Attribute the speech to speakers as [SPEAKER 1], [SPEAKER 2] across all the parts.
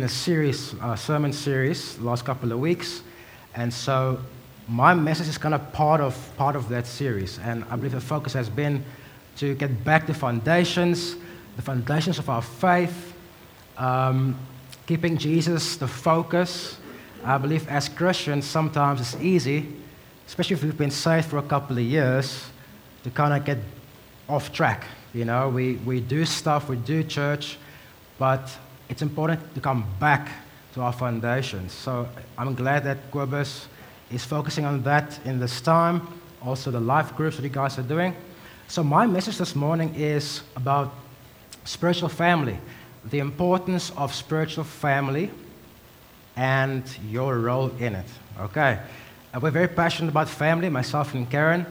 [SPEAKER 1] a series, sermon series, the last couple of weeks, and so my message is kind of part of that series. And I believe the focus has been to get back to the foundations of our faith, keeping Jesus the focus. I believe as Christians, sometimes it's easy, especially if we've been saved for a couple of years, to kind of get off track. You know, we do stuff, we do church, but it's important to come back to our foundations. So I'm glad that Quibus is focusing on that in this time, also the life groups that you guys are doing. So my message this morning is about spiritual family, the importance of spiritual family and your role in it. Okay, we're very passionate about family, myself and Karen.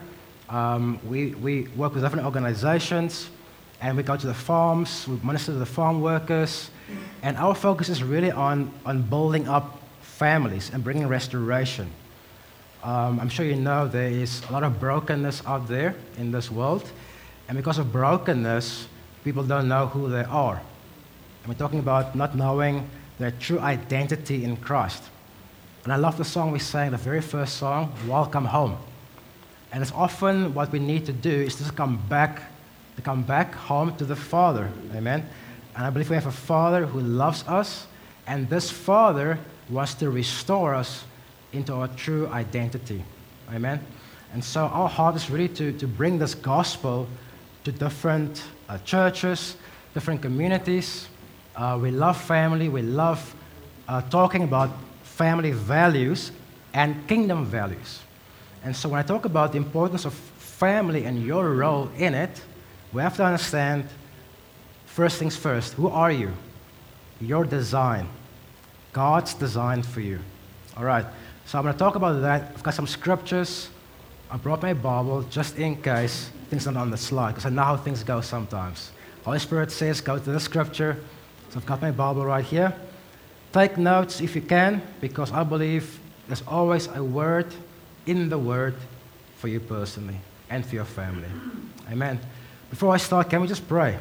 [SPEAKER 1] We work with different organizations, and we go to the farms, we minister to the farm workers, and our focus is really on building up families and bringing restoration. I'm sure you know there is a lot of brokenness out there in this world, and because of brokenness, people don't know who they are. And we're talking about not knowing their true identity in Christ. And I love the song we sang, the very first song, Welcome Home. And it's often what we need to do is to come back home to the Father. Amen? And I believe we have a Father who loves us, and this Father wants to restore us into our true identity. Amen? And so our heart is really to bring this gospel to different churches, different communities. We love family. We love talking about family values and kingdom values. And so when I talk about the importance of family and your role in it, we have to understand, first things first, who are you? Your design. God's design for you. All right, so I'm going to talk about that. I've got some scriptures. I brought my Bible just in case things are not on the slide, because I know how things go sometimes. Holy Spirit says, go to the scripture. So I've got my Bible right here. Take notes if you can, because I believe there's always a word in the Word for you personally and for your family. Amen. Before I start, can we just pray?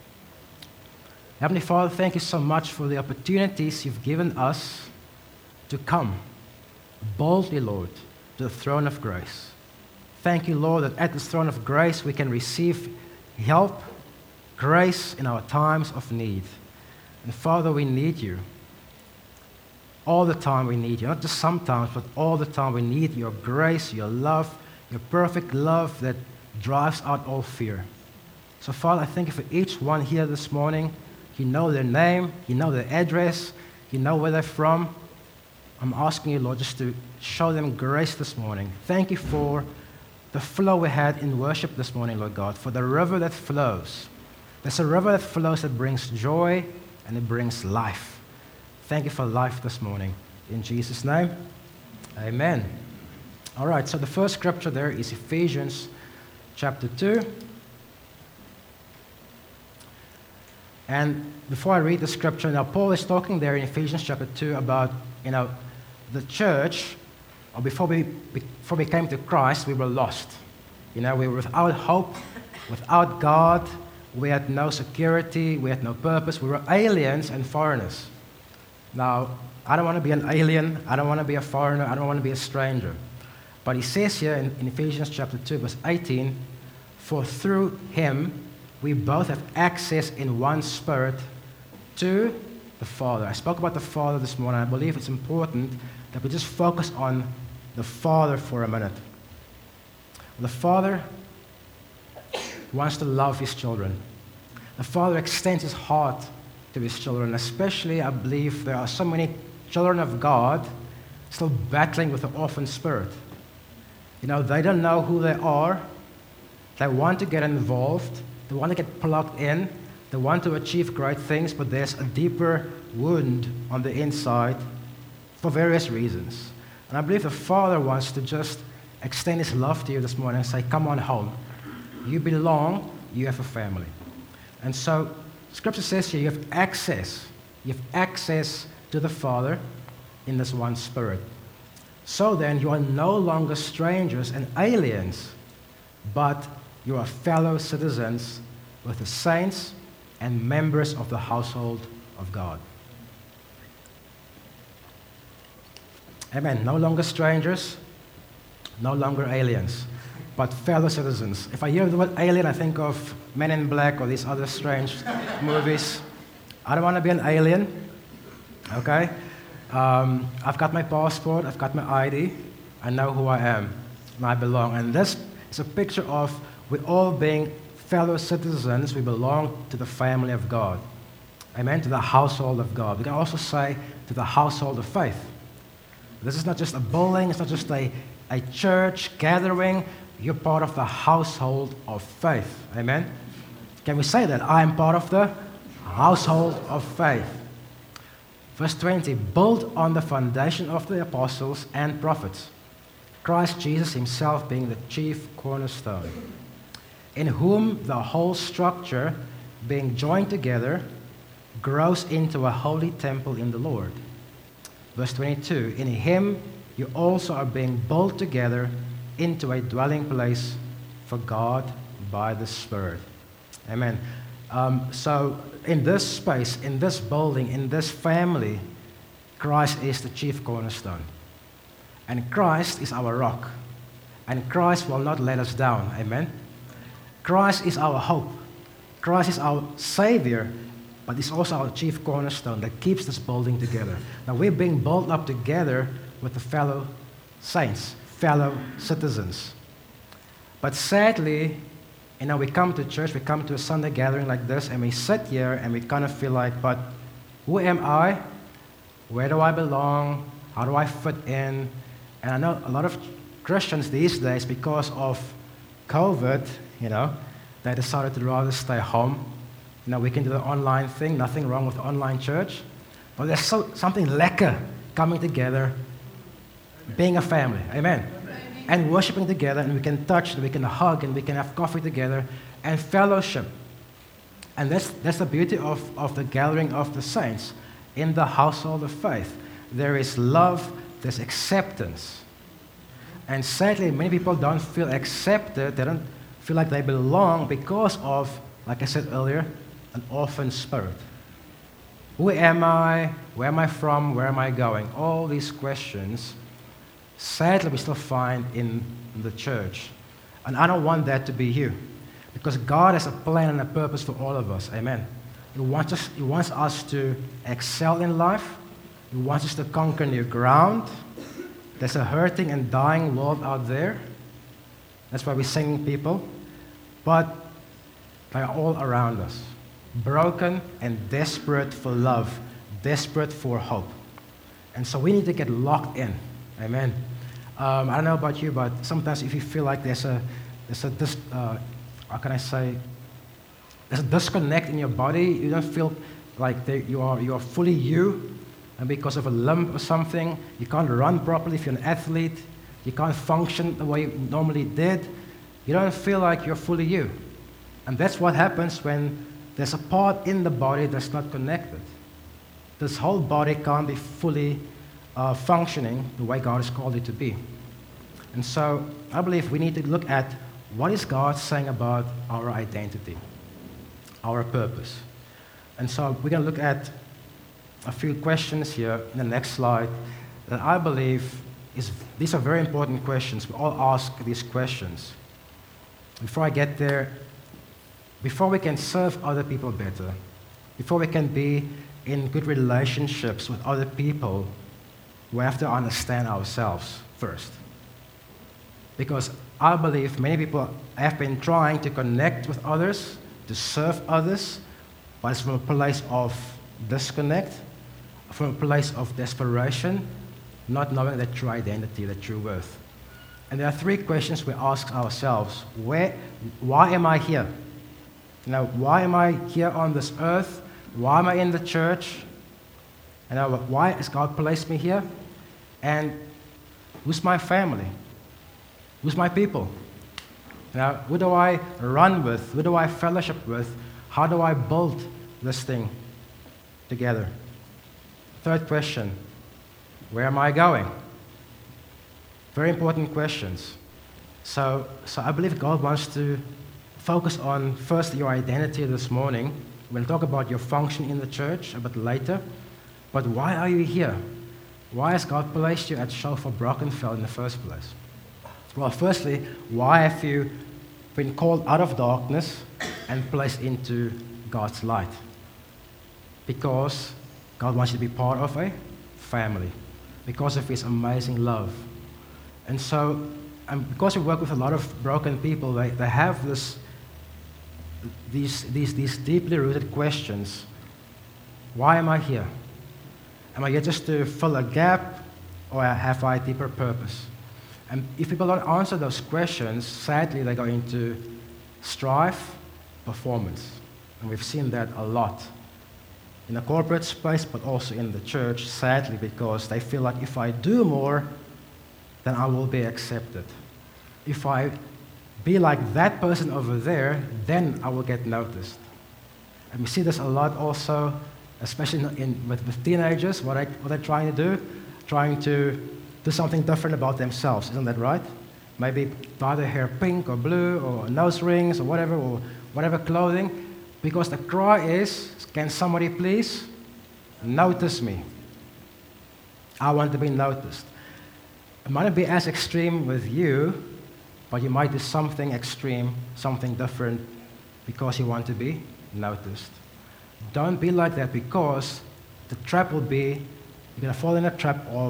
[SPEAKER 1] Heavenly Father, thank you so much for the opportunities you've given us to come boldly, Lord, to the throne of grace. Thank you, Lord, that at this throne of grace we can receive help, grace in our times of need. And Father, we need you. All the time we need you, not just sometimes, but all the time we need your grace, your love, your perfect love that drives out all fear. So Father, I thank you for each one here this morning. You know their name, you know their address, you know where they're from. I'm asking you, Lord, just to show them grace this morning. Thank you for the flow we had in worship this morning, Lord God, for the river that flows. There's a river that flows that brings joy and it brings life. Thank you for life this morning. In Jesus' name, amen. All right, so the first scripture there is Ephesians chapter 2. And before I read the scripture, now Paul is talking there in Ephesians chapter 2 about, the church, or before we came to Christ, we were lost. We were without hope, without God. We had no security, we had no purpose. We were aliens and foreigners. Now, I don't want to be an alien, I don't want to be a foreigner, I don't want to be a stranger. But he says here in Ephesians chapter 2, verse 18, for through him we both have access in one spirit to the Father. I spoke about the Father this morning. I believe it's important that we just focus on the Father for a minute. The Father wants to love his children. The Father extends his heart to his children, especially I believe there are so many children of God still battling with the orphan spirit. They don't know who they are. They want to get involved. They want to get plugged in. They want to achieve great things, but there's a deeper wound on the inside for various reasons. And I believe the Father wants to just extend his love to you this morning and say, come on home. You belong. You have a family. And so Scripture says here you have access. You have access to the Father in this one Spirit. So then you are no longer strangers and aliens, but you are fellow citizens with the saints and members of the household of God. Amen. No longer strangers, no longer aliens, but fellow citizens. If I hear the word alien, I think of Men in Black or these other strange movies. I don't want to be an alien, okay? I've got my passport, I've got my ID, I know who I am, and I belong. And this is a picture of we all being fellow citizens, we belong to the family of God. Amen? To the household of God. We can also say to the household of faith. This is not just a building, it's not just a church gathering. You're part of the household of faith. Amen? Can we say that? I am part of the household of faith. Verse 20, built on the foundation of the apostles and prophets, Christ Jesus himself being the chief cornerstone, in whom the whole structure, being joined together, grows into a holy temple in the Lord. Verse 22, in him you also are being built together into a dwelling place for God by the Spirit. Amen. So in this space, in this building, in this family, Christ is the chief cornerstone. And Christ is our rock. And Christ will not let us down. Amen. Christ is our hope. Christ is our Savior, but He's also our chief cornerstone that keeps this building together. Now we're being built up together with the fellow saints, fellow citizens. But sadly, we come to church, we come to a Sunday gathering like this, and we sit here and we kind of feel like, but who am I? Where do I belong? How do I fit in? And I know a lot of Christians these days, because of COVID, they decided to rather stay home. We can do the online thing, nothing wrong with online church. But there's something lekker coming together, being a family. Amen. And worshiping together, and we can touch, and we can hug, and we can have coffee together, and fellowship. And that's the beauty of the gathering of the saints in the household of faith. There is love, there's acceptance. And sadly, many people don't feel accepted, they don't feel like they belong because of, like I said earlier, an orphan spirit. Who am I? Where am I from? Where am I going? All these questions, sadly, we still find in the church. And I don't want that to be you. Because God has a plan and a purpose for all of us. Amen. He wants us to excel in life. He wants us to conquer new ground. There's a hurting and dying world out there. That's why we're singing people. But they are all around us. Broken and desperate for love. Desperate for hope. And so we need to get locked in. Amen. I don't know about you, but sometimes if you feel like there's a disconnect in your body, you don't feel like you are fully you, and because of a lump or something, you can't run properly if you're an athlete, you can't function the way you normally did, you don't feel like you're fully you. And that's what happens when there's a part in the body that's not connected. This whole body can't be fully functioning the way God has called it to be. And so I believe we need to look at what is God saying about our identity, our purpose. And so we're going to look at a few questions here in the next slide that I believe these are very important questions. We all ask these questions. Before I get there, before we can serve other people better, before we can be in good relationships with other people, we have to understand ourselves first. Because I believe many people have been trying to connect with others, to serve others, but it's from a place of disconnect, from a place of desperation, not knowing their true identity, their true worth. And there are three questions we ask ourselves. Why am I here? Why am I here on this earth? Why am I in the church? Why has God placed me here? And who's my family? Who's my people? Who do I run with? Who do I fellowship with? How do I build this thing together? Third question, where am I going? Very important questions. So I believe God wants to focus on first your identity this morning. We'll talk about your function in the church a bit later. But why are you here? Why has God placed you at Shofar Brockenfell in the first place? Well, firstly, why have you been called out of darkness and placed into God's light? Because God wants you to be part of a family, because of His amazing love. And so, because we work with a lot of broken people, they have these deeply rooted questions. Why am I here? Am I here just to fill a gap, or have I a deeper purpose? And if people don't answer those questions, sadly, they go into strife, performance. And we've seen that a lot in the corporate space, but also in the church, sadly, because they feel like if I do more, then I will be accepted. If I be like that person over there, then I will get noticed. And we see this a lot also, especially with teenagers, what they're trying to do, trying to do something different about themselves. Isn't that right? Maybe dye their hair pink or blue, or nose rings or whatever clothing, because the cry is, can somebody please notice me? I want to be noticed. It might not be as extreme with you, but you might do something extreme, something different, because you want to be noticed. Don't be like that, because the trap will be, you're going to fall in a trap of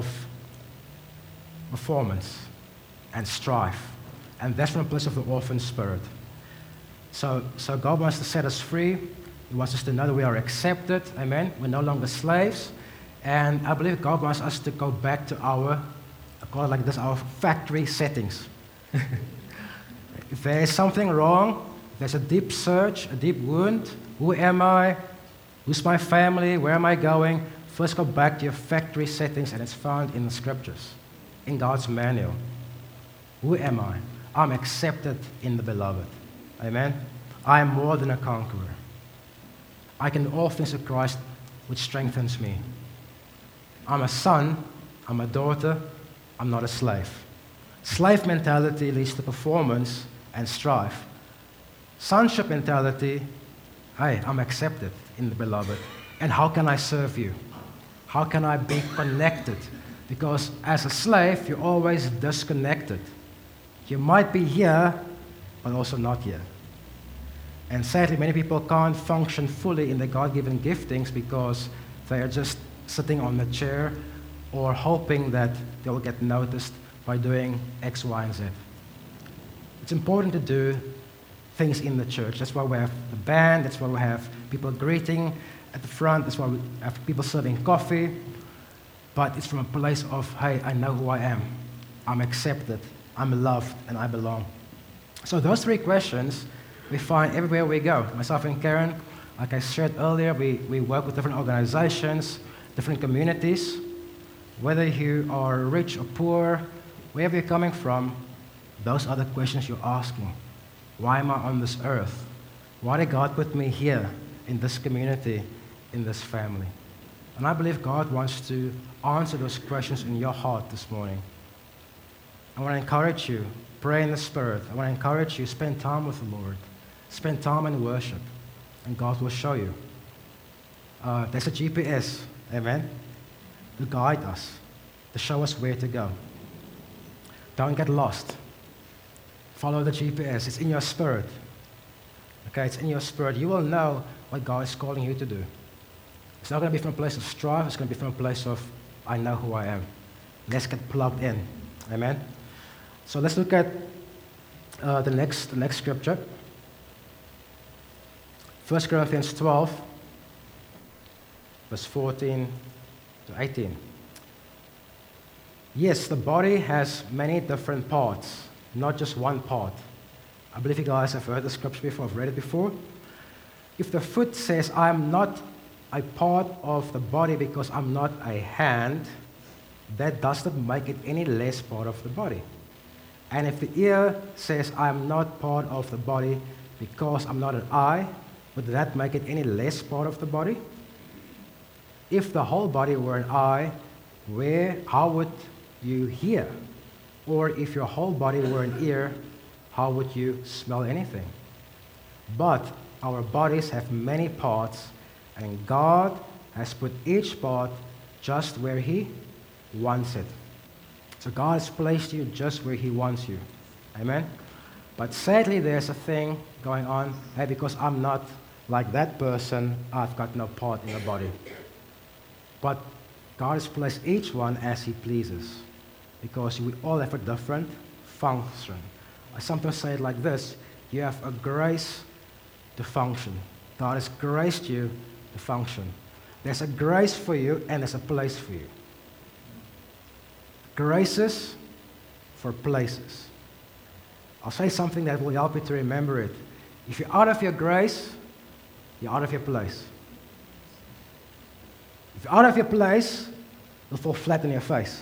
[SPEAKER 1] performance and strife. And that's from a place of the orphan spirit. So God wants to set us free. He wants us to know that we are accepted. Amen. We're no longer slaves. And I believe God wants us to go back to I call it like this, our factory settings. If there is something wrong, there's a deep search, a deep wound. Who am I? Who's my family? Where am I going? First go back to your factory settings, and it's found in the scriptures, in God's manual. Who am I? I'm accepted in the beloved. Amen? I am more than a conqueror. I can do all things through Christ, which strengthens me. I'm a son. I'm a daughter. I'm not a slave. Slave mentality leads to performance and strife. Sonship mentality, hey, I'm accepted in the beloved. And how can I serve you? How can I be connected? Because as a slave, you're always disconnected. You might be here, but also not here. And sadly, many people can't function fully in their God-given giftings because they are just sitting on the chair or hoping that they'll get noticed by doing X, Y, and Z. It's important to do things in the church. That's why we have the band. That's why we have people greeting at the front. That's why we have people serving coffee. But it's from a place of, hey, I know who I am. I'm accepted. I'm loved, and I belong. So those three questions we find everywhere we go. Myself and Karen, like I shared earlier, we work with different organizations, different communities. Whether you are rich or poor, wherever you're coming from, those are the questions you're asking. Why am I on this earth? Why did God put me here, in this community, in this family? And I believe God wants to answer those questions in your heart this morning. I want to encourage you, pray in the Spirit. I want to encourage you, spend time with the Lord. Spend time in worship, and God will show you. There's a GPS, amen, to guide us, to show us where to go. Don't get lost. Follow the GPS. It's in your spirit. Okay, it's in your spirit. You will know what God is calling you to do. It's not going to be from a place of strife. It's going to be from a place of, I know who I am. Let's get plugged in. Amen? So let's look at the next scripture. 1 Corinthians 12, verse 14 to 18. Yes, the body has many different parts, not just one part. I believe you guys have heard the scripture before, I've read it before. If the foot says, I'm not a part of the body because I'm not a hand, that does not make it any less part of the body. And if the ear says, I'm not part of the body because I'm not an eye, would that make it any less part of the body? If the whole body were an eye, how would you hear? Or if your whole body were an ear, how would you smell anything? But our bodies have many parts, and God has put each part just where He wants it. So God has placed you just where He wants you. Amen? But sadly, there's a thing going on, hey, because I'm not like that person, I've got no part in the body. But God has placed each one as He pleases, because we all have a different function. I sometimes say it like this: you have a grace to function. God has graced you to function. There's a grace for you and there's a place for you. Graces for places. I'll say something that will help you to remember it. If you're out of your grace, you're out of your place. If you're out of your place, you'll fall flat on your face.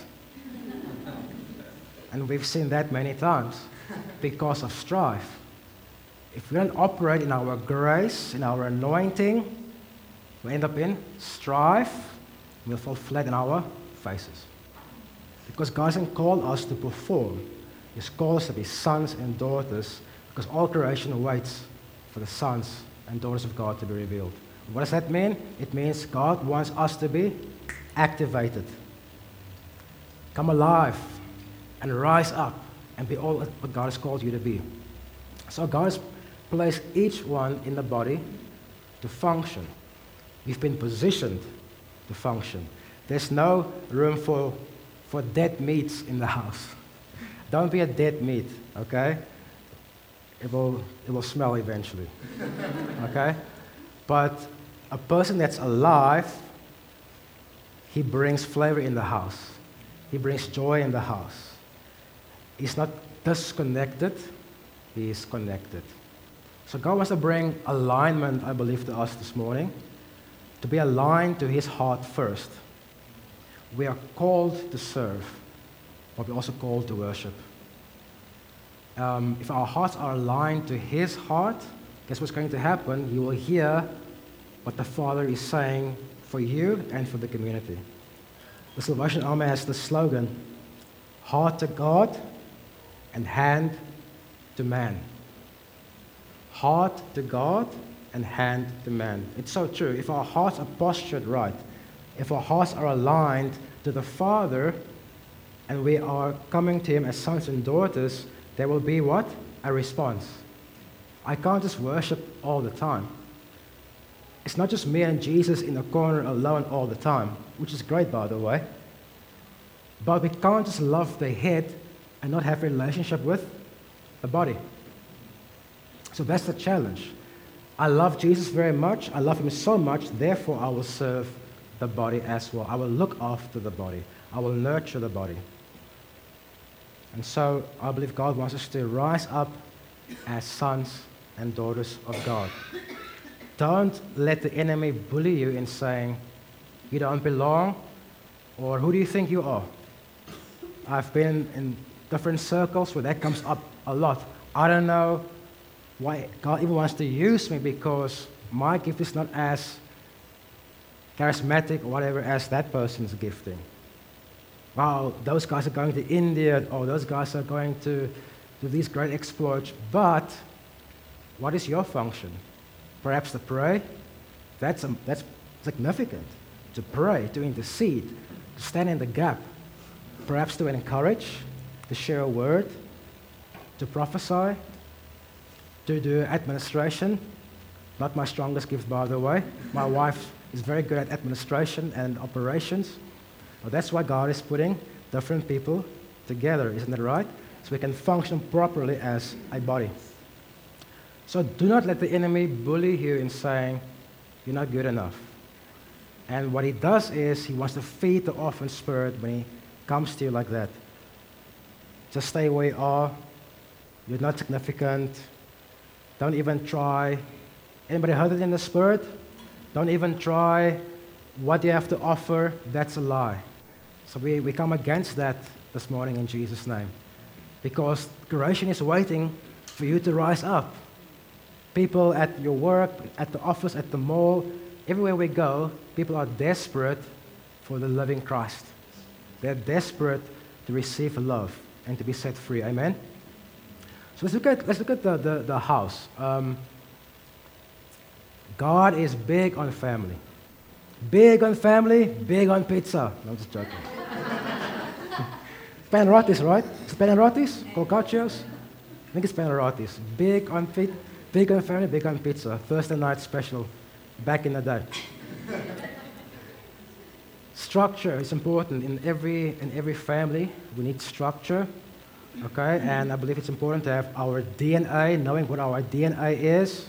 [SPEAKER 1] And we've seen that many times because of strife. If we don't operate in our grace, in our anointing, we end up in strife, and we'll fall flat in our faces. Because God hasn't called us to perform. He's called us to be sons and daughters, because all creation waits for the sons and daughters of God to be revealed. What does that mean? It means God wants us to be activated. Come alive and rise up and be all what God has called you to be. So God has placed each one in the body to function. We've been positioned to function. There's no room for dead meats in the house. Don't be a dead meat, okay? It will smell eventually, okay? But a person that's alive, he brings flavor in the house. He brings joy in the house. He's not disconnected, he is connected. So God wants to bring alignment, I believe, to us this morning, to be aligned to His heart first. We are called to serve, but we're also called to worship. If our hearts are aligned to His heart, guess what's going to happen? You will hear what the Father is saying for you and for the community. The Salvation Army has the slogan, heart to God and hand to man. Heart to God and hand to man. It's so true. If our hearts are postured right, if our hearts are aligned to the Father, and we are coming to Him as sons and daughters, there will be what? A response. I can't just worship all the time. It's not just me and Jesus in a corner alone all the time, which is great, by the way. But we can't just love the head and not have a relationship with the body. So that's the challenge. I love Jesus very much. I love Him so much. Therefore, I will serve the body as well. I will look after the body. I will nurture the body. And so I believe God wants us to rise up as sons and daughters of God. Don't let the enemy bully you in saying, you don't belong, or who do you think you are? I've been in different circles where that comes up a lot. I don't know why God even wants to use me, because my gift is not as charismatic or whatever as that person's gifting. Wow, those guys are going to India, or those guys are going to do these great exploits. But what is your function? Perhaps to pray? That's significant. To pray, to intercede, to stand in the gap. Perhaps to encourage, to share a word, to prophesy, to do administration. Not my strongest gift, by the way. My wife is very good at administration and operations. Well, that's why God is putting different people together, isn't it right? So we can function properly as a body. So do not let the enemy bully you in saying, you're not good enough. And what he does is he wants to feed the orphan spirit when he comes to you like that. Just stay where you are. You're not significant. Don't even try. Anybody heard it in the spirit? Don't even try. What you have to offer, that's a lie. So we come against that this morning in Jesus' name. Because creation is waiting for you to rise up. People at your work, at the office, at the mall, everywhere we go, people are desperate for the living Christ. They're desperate to receive love and to be set free. Amen? So let's look at the house. God is big on family. Big on family, big on pizza. No, I'm just joking. Panarottis, right? Is it Panarottis? Colcaccios? I think it's Panarottis. Big on family, big on pizza. Thursday night special, back in the day. Structure is important in every family. We need structure, okay? And I believe it's important to have our DNA, knowing what our DNA is.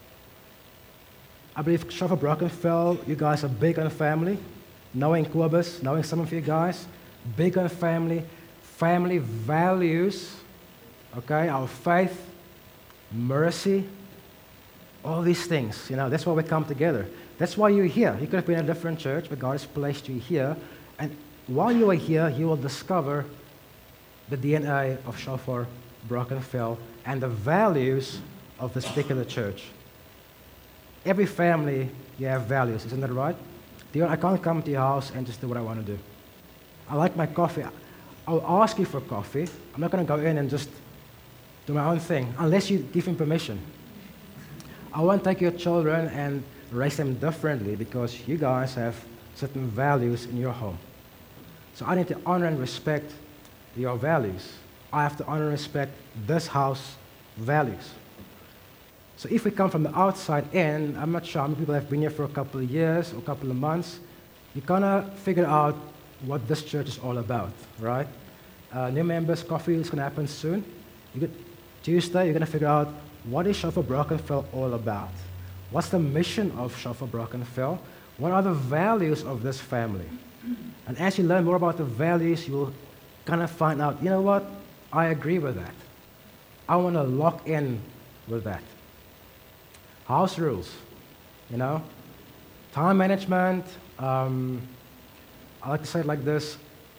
[SPEAKER 1] I believe Shofar Brockenfell, you guys are big on family. Knowing Quabus, knowing some of you guys, big on family, family values, okay? Our faith, mercy, all these things, that's why we come together. That's why you're here. You could have been in a different church, but God has placed you here. And while you are here, you will discover the DNA of Shofar Brockenfell and the values of this particular church. Every family, you have values, isn't that right? Dion, I can't come to your house and just do what I want to do. I like my coffee. I'll ask you for coffee. I'm not going to go in and just do my own thing, unless you give him permission. I won't take your children and raise them differently because you guys have certain values in your home. So I need to honor and respect your values. I have to honor and respect this house values. So if we come from the outside in, I'm not sure how many people have been here for a couple of years or a couple of months, you kind of figure out what this church is all about, right? New members, coffee is going to happen soon. Tuesday, you're going to figure out what is Shofar Brockenfell all about? What's the mission of Shofar Brockenfell? What are the values of this family? And as you learn more about the values, you will kind of find out, you know what? I agree with that. I want to lock in with that. House rules, time management. I like to say it like this.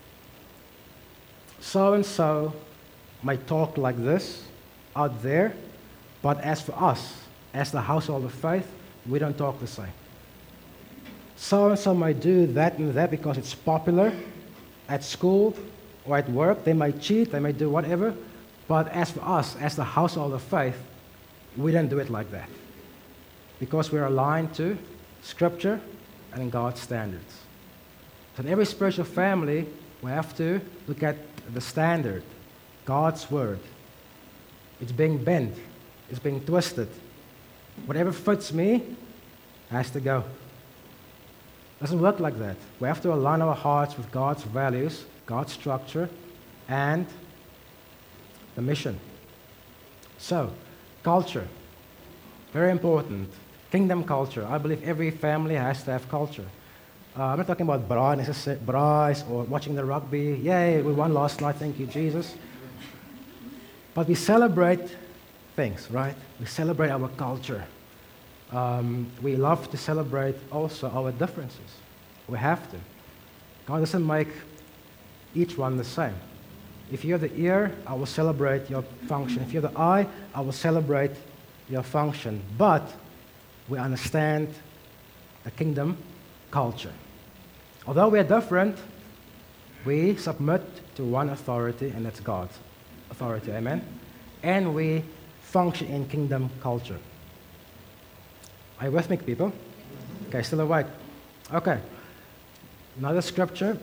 [SPEAKER 1] So-and-so might talk like this out there, but as for us, as the household of faith, we don't talk the same. So-and-so might do that and that because it's popular at school or at work. They might cheat, they might do whatever, but as for us, as the household of faith, we don't do it like that because we're aligned to Scripture and God's standards. So in every spiritual family, we have to look at the standard, God's Word. It's being bent, it's being twisted. Whatever fits me has to go. It doesn't work like that. We have to align our hearts with God's values, God's structure, and the mission. So, culture, very important. Kingdom culture. I believe every family has to have culture. I'm not talking about braais or watching the rugby. Yay, we won last night, thank you, Jesus. But we celebrate things, right? We celebrate our culture. We love to celebrate also our differences. We have to. God doesn't make each one the same. If you're the ear, I will celebrate your function. If you're the eye, I will celebrate your function. But we understand the kingdom culture. Although we are different, we submit to one authority, and that's God's authority, amen? And we function in kingdom culture. Are you with me, people? Okay, still awake. Okay, another scripture.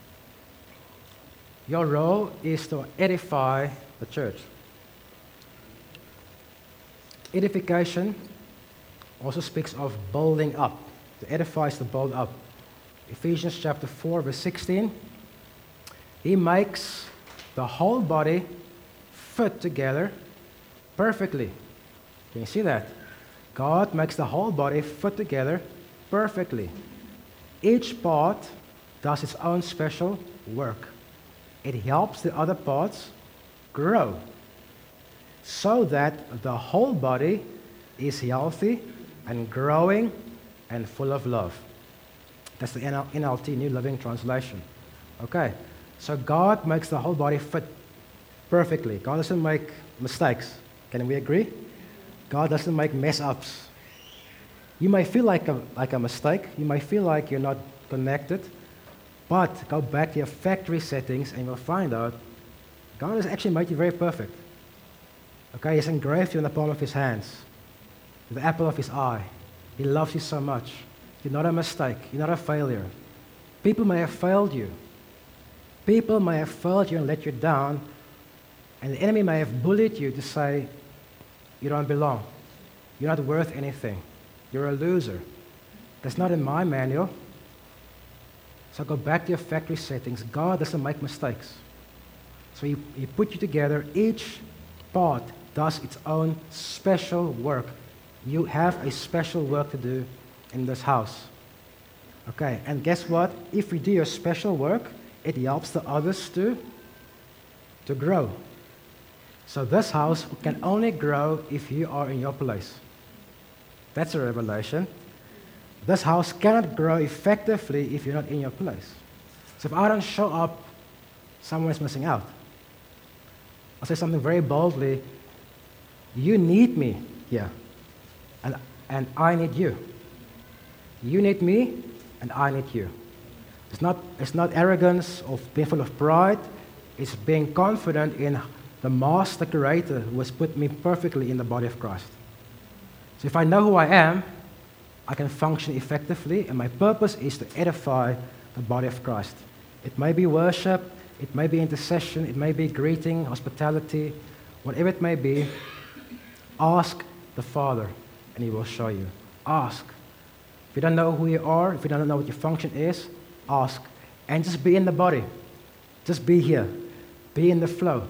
[SPEAKER 1] Your role is to edify the church. Edification also speaks of building up. To edify is to build up. Ephesians chapter 4, verse 16. He makes the whole body fit together perfectly. Can you see that? God makes the whole body fit together perfectly. Each part does its own special work. It helps the other parts grow so that the whole body is healthy and growing and full of love. That's the NLT, New Living Translation. Okay, so God makes the whole body fit perfectly. God doesn't make mistakes. Can we agree? God doesn't make mess-ups. You may feel like a mistake. You may feel like you're not connected. But go back to your factory settings and you'll find out God has actually made you very perfect. Okay, He's engraved you in the palm of His hands, the apple of His eye. He loves you so much. You're not a mistake. You're not a failure. People may have failed you. People may have failed you and let you down, and the enemy may have bullied you to say, you don't belong. You're not worth anything. You're a loser. That's not in my manual. So go back to your factory settings. God doesn't make mistakes. So he put you together. Each part does its own special work. You have a special work to do in this house. Okay, and guess what? If you do your special work, it helps the others to grow. So this house can only grow if you are in your place. That's a revelation. This house cannot grow effectively if you're not in your place. So if I don't show up, someone's missing out. I'll say something very boldly. You need me here, and I need you. You need me, and I need you. It's not arrogance or being full of pride. It's being confident in the master creator who has put me perfectly in the body of Christ. So if I know who I am, I can function effectively, and my purpose is to edify the body of Christ. It may be worship, it may be intercession, it may be greeting, hospitality, whatever it may be. Ask the Father, and He will show you. Ask. If you don't know who you are, if you don't know what your function is, ask. And just be in the body. Just be here. Be in the flow.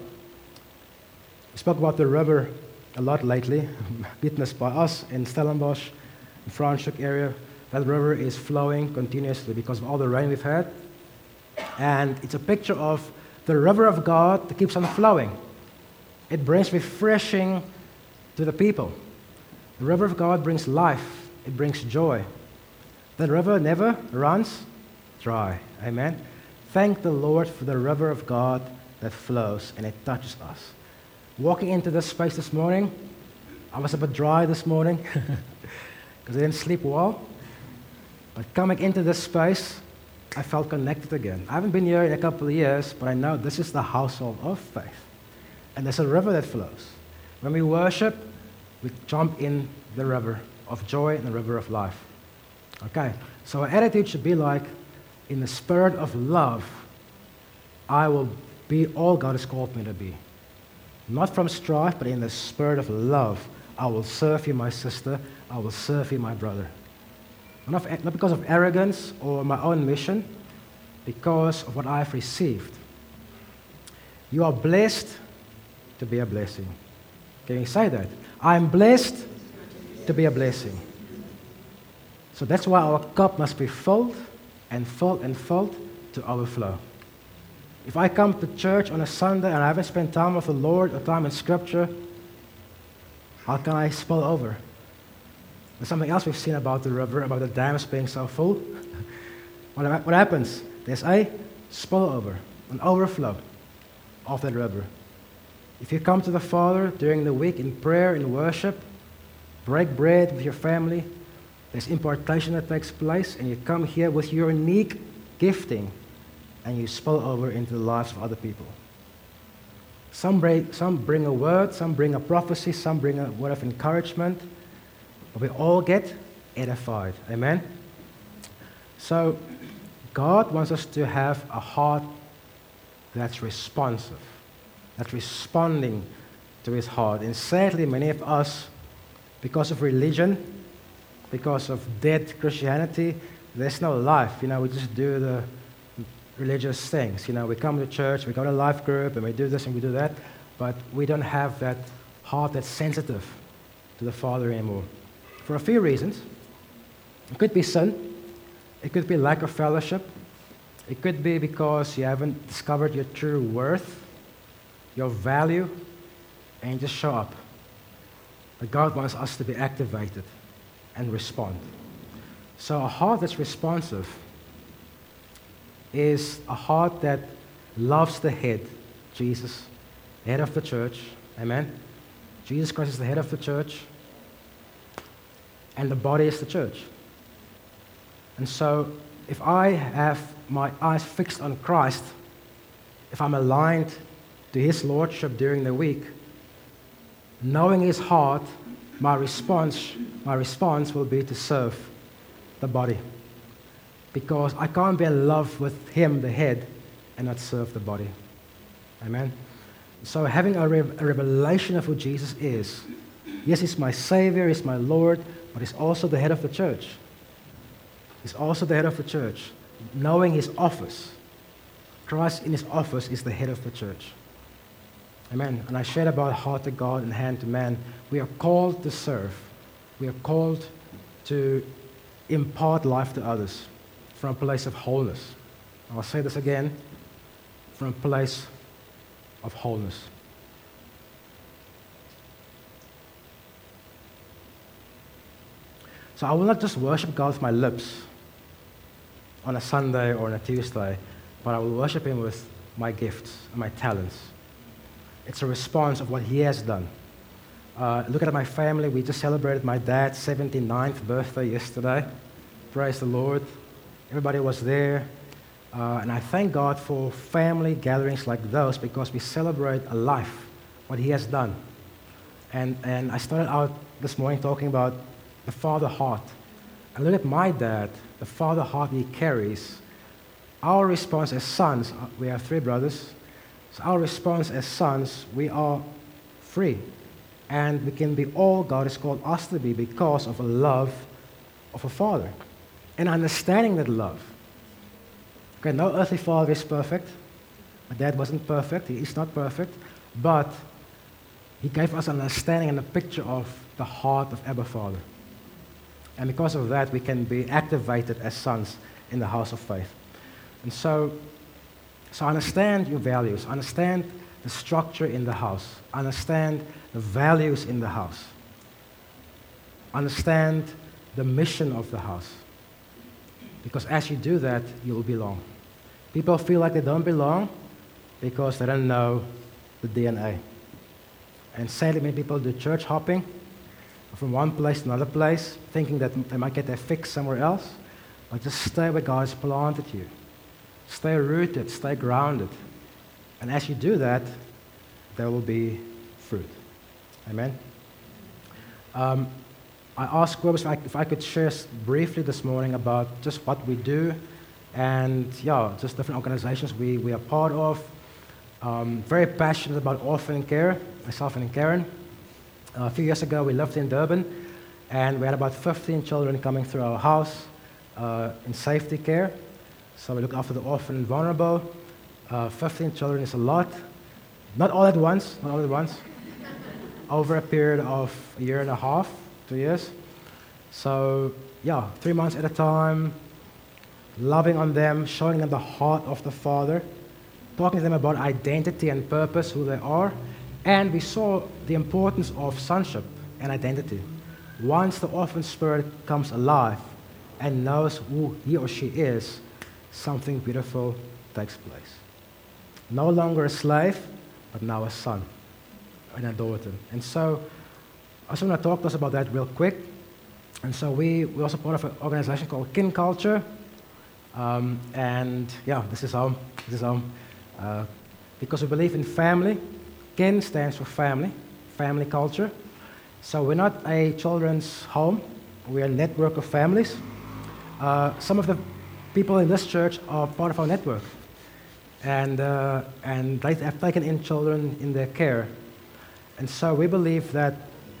[SPEAKER 1] We spoke about the river a lot lately, witnessed by us in Stellenbosch, in Franschhoek area. That river is flowing continuously because of all the rain we've had. And it's a picture of the river of God that keeps on flowing. It brings refreshing to the people. The river of God brings life. It brings joy. The river never runs dry. Amen. Thank the Lord for the river of God that flows and it touches us. Walking into this space this morning, I was a bit dry this morning because I didn't sleep well. But coming into this space, I felt connected again. I haven't been here in a couple of years, but I know this is the household of faith. And there's a river that flows. When we worship, we jump in the river of joy and the river of life. Okay, so our attitude should be like, in the spirit of love, I will be all God has called me to be. Not from strife, but in the spirit of love. I will serve you, my sister. I will serve you, my brother. Not because of arrogance or my own mission, because of what I've received. You are blessed to be a blessing. Can you say that? I'm blessed to be a blessing. So that's why our cup must be filled and filled and filled to overflow. If I come to church on a Sunday and I haven't spent time with the Lord or time in Scripture, how can I spill over? There's something else we've seen about the river, about the dams being so full. What happens? There's a spillover, an overflow of that river. If you come to the Father during the week in prayer, in worship, break bread with your family, there's impartation that takes place, and you come here with your unique gifting, and you spill over into the lives of other people. Some bring a word, some bring a prophecy, some bring a word of encouragement, but we all get edified. Amen? So, God wants us to have a heart that's responsive, that's responding to His heart. And sadly, many of us, because of religion, because of dead Christianity, there's no life. We just do the religious things. We come to church, we go to life group, and we do this and we do that, but we don't have that heart that's sensitive to the Father anymore. For a few reasons. It could be sin. It could be lack of fellowship. It could be because you haven't discovered your true worth, your value, and you just show up. But God wants us to be activated and respond. So a heart that's responsive is a heart that loves the head, Jesus, the head of the church. Amen? Jesus Christ is the head of the church, and the body is the church. And so if I have my eyes fixed on Christ, if I'm aligned to His lordship during the week, knowing His heart, my response will be to serve the body. Because I can't be in love with Him, the head, and not serve the body. Amen? So having a revelation of who Jesus is, yes, he's my Savior, he's my Lord, but he's also the head of the church. He's also the head of the church. Knowing his office, Christ in his office is the head of the church. Amen. And I shared about heart to God and hand to man. We are called to serve. We are called to impart life to others from a place of wholeness. I'll say this again, from a place of wholeness. So I will not just worship God with my lips on a Sunday or on a Tuesday, but I will worship him with my gifts and my talents. It's a response of what he has done. Look at my family. We just celebrated my dad's 79th birthday yesterday. Praise the Lord. Everybody was there. And I thank God for family gatherings like those because we celebrate a life, what he has done. And I started out this morning talking about the father heart. And look at my dad, the father heart he carries. Our response as sons, we have 3 brothers, so our response as sons, we are free. And we can be all God has called us to be because of a love of a father. And understanding that love. Okay, no earthly father is perfect. My dad wasn't perfect, he is not perfect, but he gave us an understanding and a picture of the heart of Abba Father. And because of that, we can be activated as sons in the house of faith. And so understand your values, understand the structure in the house, understand the values in the house, understand the mission of the house. Because as you do that, you will belong. People feel like they don't belong because they don't know the DNA. And sadly, many people do church hopping from one place to another place, thinking that they might get their fix somewhere else. But just stay where God has planted you. Stay rooted, stay grounded. And as you do that, there will be fruit. Amen? I asked Cobus if I could share briefly this morning about just what we do and, just different organizations we are part of. Very passionate about orphan care, myself and Karen. A few years ago, we lived in Durban, and we had about 15 children coming through our house in safety care. So we look after the orphan and vulnerable. 15 children is a lot. Not all at once, over a period of a year and a half, 2 years. So, 3 months at a time, loving on them, showing them the heart of the Father, talking to them about identity and purpose, who they are. And we saw the importance of sonship and identity. Once the orphan spirit comes alive and knows who he or she is, something beautiful takes place. No longer a slave, but now a son and a daughter. And so I just want to talk to us about that real quick. And so we're also part of an organization called Kin Culture. This is home. Because we believe in family. Kin stands for family, family culture. So we're not a children's home. We're a network of families. Some of the people in this church are part of our network. And they have taken in children in their care. And so we believe that,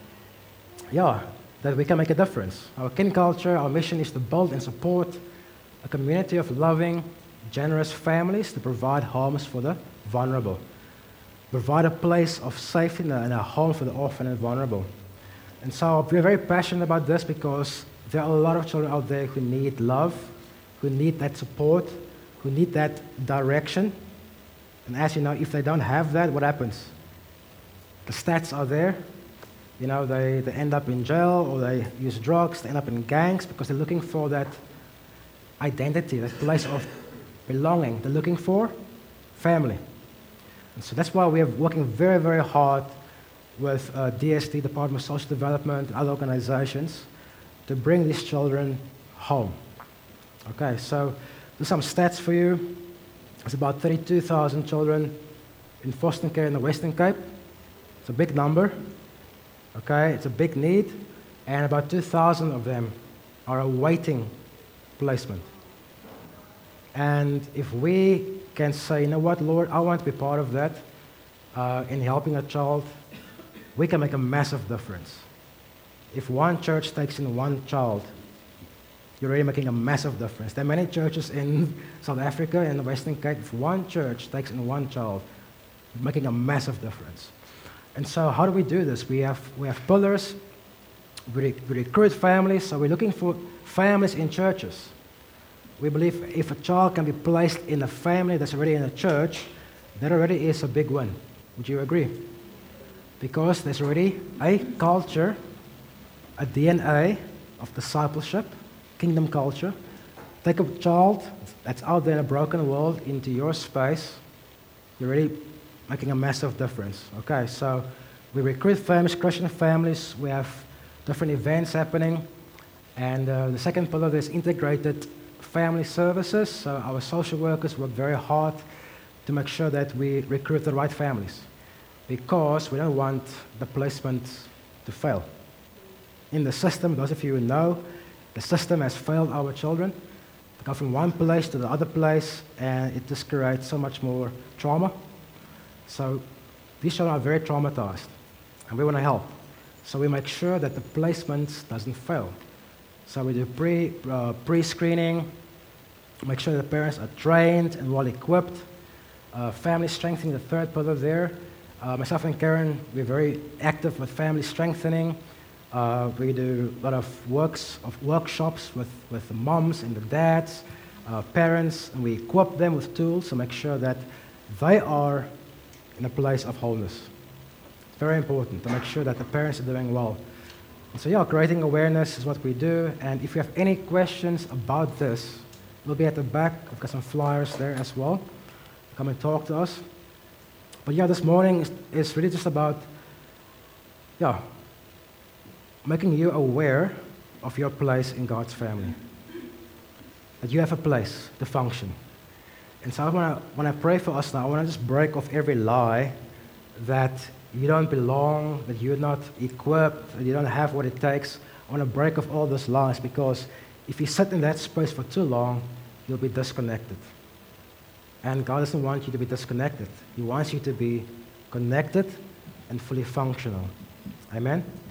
[SPEAKER 1] that we can make a difference. Our Kin Culture, our mission is to build and support a community of loving, generous families to provide homes for the vulnerable. Provide a place of safety and a home for the orphan and vulnerable. And so we're very passionate about this because there are a lot of children out there who need love, who need that support, who need that direction. And as you know, if they don't have that, what happens? The stats are there. They end up in jail or they use drugs, they end up in gangs because they're looking for that identity, that place of belonging. They're looking for family. And so that's why we are working very, very hard with DST, Department of Social Development, and other organizations to bring these children home. Okay, so there's some stats for you. There's about 32,000 children in foster care in the Western Cape. It's a big number. Okay, it's a big need. And about 2,000 of them are awaiting placement. And if we can say, you know what, Lord, I want to be part of that in helping a child, we can make a massive difference. If one church takes in one child, you're already making a massive difference. There are many churches in South Africa and the Western Cape. If one church takes in one child, you're making a massive difference. And so how do we do this? We have pillars. We recruit families. So we're looking for families in churches. We believe if a child can be placed in a family that's already in a church, that already is a big win. Would you agree? Because there's already a culture, a DNA of discipleship, kingdom culture. Take a child that's out there in a broken world into your space, you're already making a massive difference. Okay, so we recruit families, Christian families, we have different events happening, and the second pillar is integrated family services. So our social workers work very hard to make sure that we recruit the right families, because we don't want the placement to fail. In the system, those of you who know, the system has failed our children. They go from one place to the other place, and it just creates so much more trauma. So these children are very traumatized, and we want to help. So we make sure that the placement doesn't fail. So we do pre-screening, make sure the parents are trained and well-equipped. Family strengthening, the third pillar there. Myself and Karen, we're very active with family strengthening. We do a lot of workshops with the moms and the dads, parents, and we equip them with tools to make sure that they are in a place of wholeness. It's very important to make sure that the parents are doing well. And so yeah, creating awareness is what we do, and if you have any questions about this, we'll be at the back. I've got some flyers there as well. Come and talk to us. But yeah, this morning is really just about, making you aware of your place in God's family. That you have a place to function. And so when I pray for us now, I want to just break off every lie that you don't belong, that you're not equipped, that you don't have what it takes. I want to break off all those lies, because if you sit in that space for too long, you'll be disconnected. And God doesn't want you to be disconnected. He wants you to be connected and fully functional. Amen?